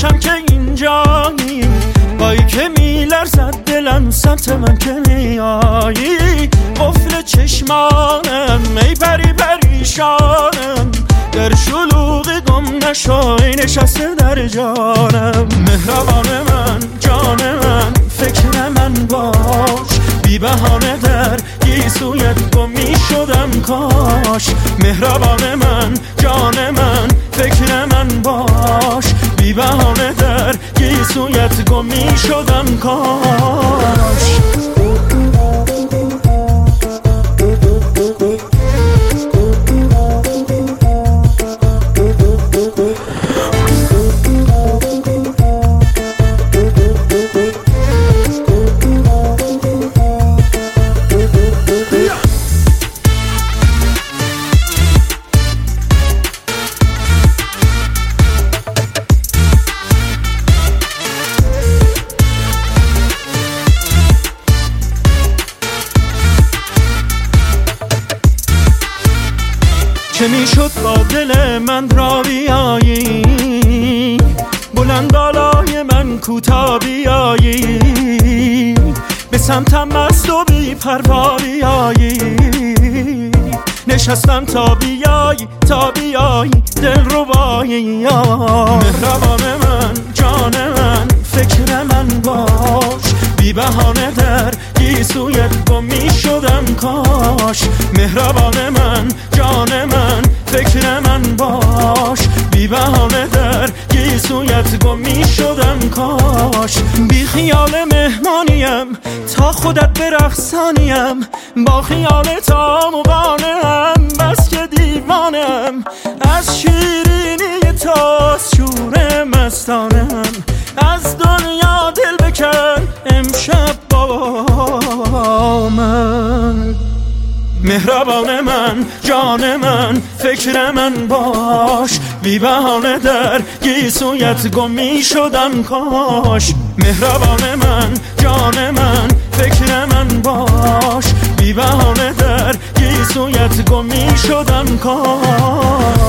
خوشم که اینجایی، بایی که میلرزد دلم سمت من که میایی. قفل چشمانم ای پری پریشانم، در شلوغ گم نشای نشسته در جانم. مهربان من جان من فکر من باش، بی بهانه در گیسویت گم می شدم کاش. مهربان من جان من فکر من باش، بی بهانه در گیسویت گم می شدم کاش. چه میشد با دل من را بیایی، بلند بالای من کوتا بیایی، به سمتم مست و بی پروا بیایی. نشستم تا بیایی دل ربایی. مهربان من جان من فکر من باش، بی بهانه در گیسویت گم می شدم کاش. مهربان من جان من فکر من باش، بی بهانه در گیسویت گم می شدم کاش. بی خیال مهمانیم تا خودت برقصانیم، با خیال تا مقانم بس که دیوانم. از شیرینی تا شور مستانم، از دنیا دل بکن امشب با من. مهربان من جان من فکر من باش، بی بهانه در گیسویت گم می شدم کاش. مهربان من جان من فکر من باش، بی بهانه در گیسویت گم می شدم کاش.